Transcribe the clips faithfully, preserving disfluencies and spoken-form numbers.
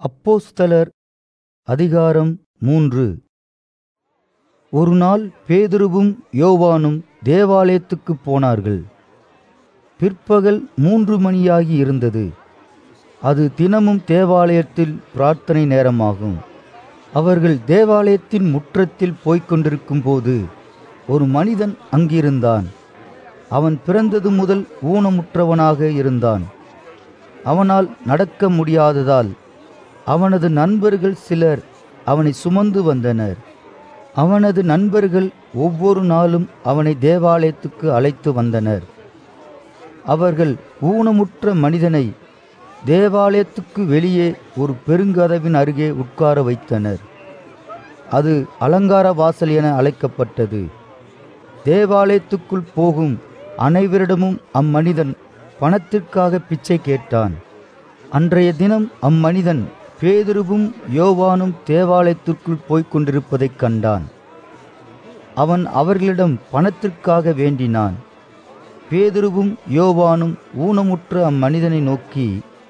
அப்போஸ்தலர் அதிகாரம் மூன்று. ஒரு நாள் பேதுருவும் யோவானும் தேவாலயத்துக்குப் போனார்கள். பிற்பகல் மூன்று மணியாகி இருந்தது. அது தினமும் தேவாலயத்தில் பிரார்த்தனை நேரமாகும். அவர்கள் தேவாலயத்தின் முற்றத்தில் போய்க் கொண்டிருக்கும் போது ஒரு மனிதன் அங்கிருந்தான். அவன் பிறந்தது முதல் ஊனமுற்றவனாக இருந்தான். அவனால் நடக்க முடியாததால் அவனது நண்பர்கள் சிலர் அவனை சுமந்து வந்தனர். அவனது நண்பர்கள் ஒவ்வொரு நாளும் அவனை தேவாலயத்துக்கு அழைத்து வந்தனர். அவர்கள் ஊனமுற்ற மனிதனை தேவாலயத்துக்கு வெளியே ஒரு பெருங்கதவின் அருகே உட்கார வைத்தனர். அது அலங்கார வாசல் என அழைக்கப்பட்டது. தேவாலயத்துக்குள் போகும் அனைவரிடமும் அம்மனிதன் பணத்திற்காக பிச்சை கேட்டான். அன்றைய தினம் அம்மனிதன் பேதுருவும் யோவானும் தேவாலயத்திற்குள் போய்க் கொண்டிருப்பதைக் கண்டான். அவன் அவர்களிடம் பணத்திற்காக வேண்டினான். பேதுருவும் யோவானும் ஊனமுற்ற அம்மனிதனை நோக்கி,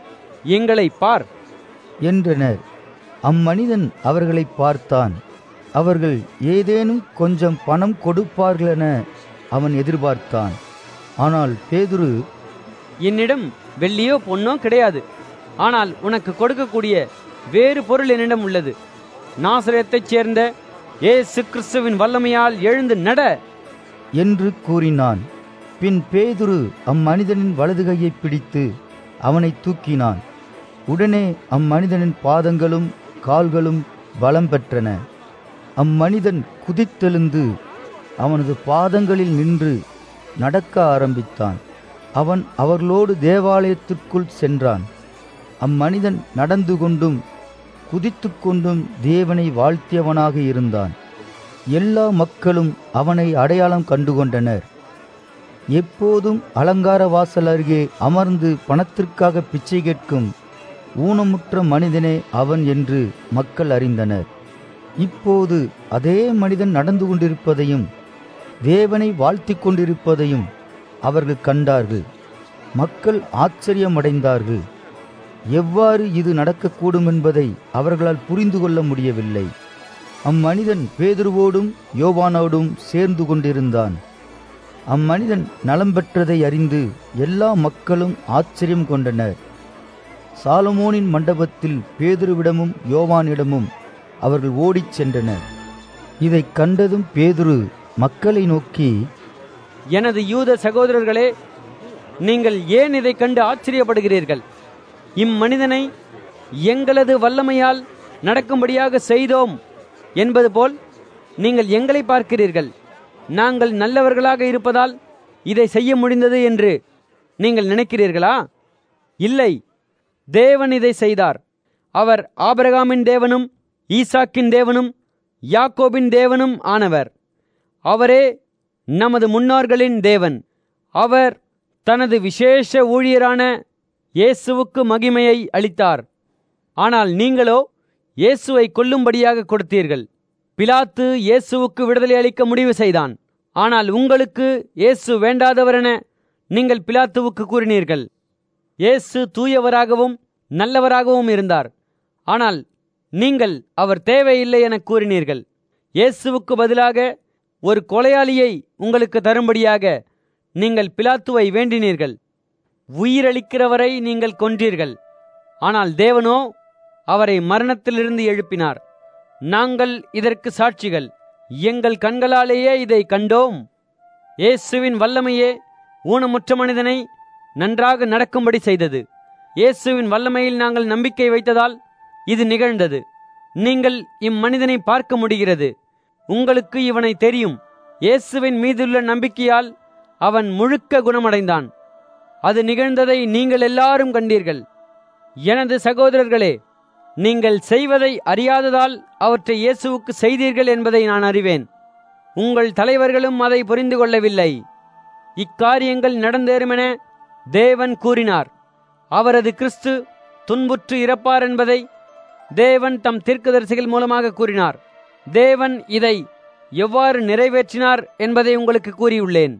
எங்களை பார் என்றனர். அம்மனிதன் அவர்களை பார்த்தான். அவர்கள் ஏதேனும் கொஞ்சம் பணம் கொடுப்பார்களென அவன் எதிர்பார்த்தான். ஆனால் பேதுரு, என்னிடம் வெள்ளியோ பொன்னோ கிடையாது. ஆனால் உனக்கு கொடுக்கக்கூடிய வேறு பொருள் என்னிடம் உள்ளது. நாசரேத்தைச் சேர்ந்த இயேசு கிறிஸ்துவின் வல்லமையால் எழுந்து நட என்று கூறினான். பின் பேதுரு அம்மனிதனின் வலது கையை பிடித்து அவனை தூக்கினான். உடனே அம்மனிதனின் பாதங்களும் கால்களும் பலம் பெற்றன. அம்மனிதன் குதித்தெழுந்து அவனது பாதங்களில் நின்று நடக்க ஆரம்பித்தான். அவன் அவர்களோடு தேவாலயத்திற்குள் சென்றான். அம்மனிதன் நடந்து கொண்டும் குதித்து கொண்டும் தேவனை வாழ்த்தியவனாக இருந்தான். எல்லா மக்களும் அவனை அடையாளம் கண்டுகொண்டனர். எப்போதும் அலங்கார வாசல் அருகே அமர்ந்து பணத்திற்காக பிச்சை கேட்கும் ஊனமுற்ற மனிதனே அவன் என்று மக்கள் அறிந்தனர். இப்போது அதே மனிதன் நடந்து கொண்டிருப்பதையும் தேவனை வாழ்த்தி கொண்டிருப்பதையும் அவர்கள் கண்டார்கள். மக்கள் ஆச்சரியமடைந்தார்கள். எவ்வாறு இது நடக்கக்கூடும் என்பதை அவர்களால் புரிந்து கொள்ள முடியவில்லை. அம்மனிதன் பேதுருவோடும் யோவானோடும் சேர்ந்து கொண்டிருந்தான். அம்மனிதன் நலம் பெற்றதை அறிந்து எல்லா மக்களும் ஆச்சரியம் கொண்டனர். சாலமோனின் மண்டபத்தில் பேதுருவிடமும் யோவானிடமும் அவர்கள் ஓடிச் சென்றனர். இதை கண்டதும் பேதுரு மக்களை நோக்கி, எனது யூத சகோதரர்களே, நீங்கள் ஏன் இதை கண்டு ஆச்சரியப்படுகிறீர்கள்? இம்மனிதனை எங்களது வல்லமையால் நடக்கும்படியாக செய்தோம் என்பது போல் நீங்கள் எங்களை பார்க்கிறீர்கள். நாங்கள் நல்லவர்களாக இருப்பதால் இதை செய்ய முடிந்தது என்று நீங்கள் நினைக்கிறீர்களா? இல்லை, தேவன் இதை செய்தார். அவர் ஆபிரகாமின் தேவனும் ஈசாக்கின் தேவனும் யாக்கோபின் தேவனும் ஆனவர். அவரே நமது முன்னோர்களின் தேவன். அவர் தனது விசேஷ ஊழியரான இயேசுவுக்கு மகிமையை அளித்தார். ஆனால் நீங்களோ இயேசுவை கொல்லும்படியாக கொடுத்தீர்கள். பிலாத்து இயேசுவுக்கு விடுதலை அளிக்க முடிவு செய்தான். ஆனால் உங்களுக்கு இயேசு வேண்டாதவரென நீங்கள் பிலாத்துவுக்கு கூறினீர்கள். இயேசு தூயவராகவும் நல்லவராகவும் இருந்தார். ஆனால் நீங்கள் அவர் தேவையில்லை என கூறினீர்கள். இயேசுவுக்கு பதிலாக ஒரு கொலையாளியை உங்களுக்கு தரும்படியாக நீங்கள் பிலாத்துவை வேண்டினீர்கள். உயிரளிக்கிறவரை நீங்கள் கொன்றீர்கள். ஆனால் தேவனோ அவரை மரணத்திலிருந்து எழுப்பினார். நாங்கள் இதற்கு சாட்சிகள். எங்கள் கண்களாலேயே இதை கண்டோம். இயேசுவின் வல்லமையே ஊனமுற்ற மனிதனை நன்றாக நடக்கும்படி செய்தது. இயேசுவின் வல்லமையில் நாங்கள் நம்பிக்கை வைத்ததால் இது நிகழ்ந்தது. நீங்கள் இம்மனிதனை பார்க்க முடிகிறது. உங்களுக்கு இவனை தெரியும். இயேசுவின் மீதுள்ள நம்பிக்கையால் அவன் முழுக்க குணமடைந்தான். அது நிகழ்ந்ததை நீங்கள் எல்லாரும் கண்டீர்கள். எனது சகோதரர்களே, நீங்கள் செய்வதை அறியாததால் அவற்றை இயேசுவுக்கு செய்தீர்கள் என்பதை நான் அறிவேன். உங்கள் தலைவர்களும் அதை புரிந்து கொள்ளவில்லை. இக்காரியங்கள் நடந்தேறுமென தேவன் கூறினார். அவரது கிறிஸ்து துன்புற்று இறப்பார் என்பதை தேவன் தம் தீர்க்கதரிசிகள் மூலமாக கூறினார். தேவன் இதை எவ்வாறு நிறைவேற்றினார் என்பதை உங்களுக்கு கூறியுள்ளேன்.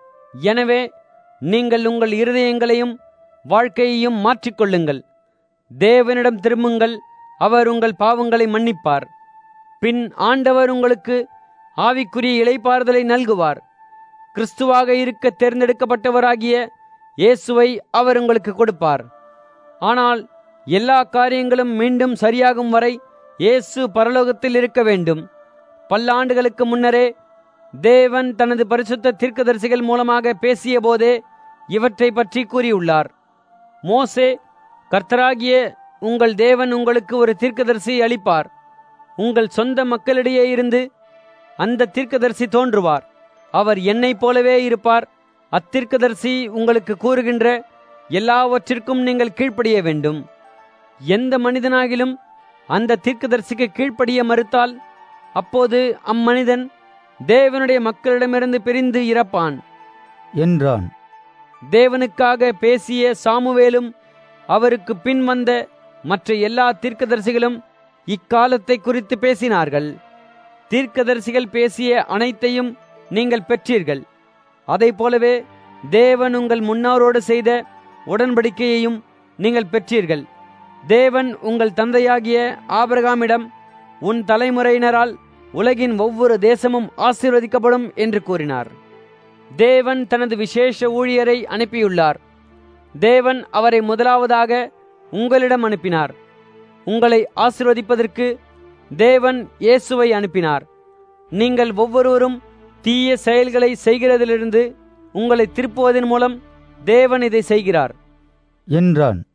எனவே நீங்கள் உங்கள் இருதயங்களையும் வாழ்க்கையையும் மாற்றிக்கொள்ளுங்கள். தேவனிடம் திரும்புங்கள். அவர் உங்கள் பாவங்களை மன்னிப்பார். பின் ஆண்டவர் உங்களுக்கு ஆவிக்குரிய இளைப்பாறுதலை நல்குவார். கிறிஸ்துவாக இருக்க தேர்ந்தெடுக்கப்பட்டவராகிய இயேசுவை அவர் உங்களுக்கு கொடுப்பார். ஆனால் எல்லா காரியங்களும் மீண்டும் சரியாகும் வரை இயேசு பரலோகத்தில் இருக்க வேண்டும். பல்லாண்டுகளுக்கு முன்னரே தேவன் தனது பரிசுத்த தீர்க்கதரிசிகள் மூலமாக பேசிய போதே இவற்றை பற்றி கூறியுள்ளார். மோசே, கர்த்தராகிய உங்கள் தேவன் உங்களுக்கு ஒரு தீர்க்கதரிசி அளிப்பார். உங்கள் சொந்த மக்களிடையே இருந்து அந்த தீர்க்கதரிசி தோன்றுவார். அவர் என்னைப் போலவே இருப்பார். அத்தீர்க்கதரிசி உங்களுக்கு கூறுகின்ற எல்லாவற்றிற்கும் நீங்கள் கீழ்ப்படிய வேண்டும். எந்த மனிதனாகிலும் அந்த தீர்க்கதரிசிக்கு கீழ்ப்படிய மறுத்தால் அப்போது அம்மனிதன் தேவனுடைய மக்களிடமிருந்து பிரிந்து இறப்பான் என்றான். தேவனுக்காக பேசிய சாமுவேலும் அவருக்கு பின் வந்த மற்ற எல்லா தீர்க்கதரிசிகளும் இக்காலத்தை குறித்து பேசினார்கள். தீர்க்கதரிசிகள் பேசிய அனைத்தையும் நீங்கள் பெற்றீர்கள். அதை போலவே தேவன் உங்கள் முன்னோரோடு செய்த உடன்படிக்கையையும் நீங்கள் பெற்றீர்கள். தேவன் உங்கள் தந்தையாகிய ஆபிரகாமிடம், உன் தலைமுறையினரால் உலகின் ஒவ்வொரு தேசமும் ஆசீர்வதிக்கப்படும் என்று கூறினார். தேவன் தனது விசேஷ ஊழியரை அனுப்பியுள்ளார். தேவன் அவரை முதலாவதாக உங்களிடம் அனுப்பினார். உங்களை ஆசீர்வதிப்பதற்கு தேவன் இயேசுவை அனுப்பினார். நீங்கள் ஒவ்வொருவரும் தீய செயல்களை செய்கிறதிலிருந்து உங்களை திருப்புவதன் மூலம் தேவன் இதை செய்கிறார் என்றான்.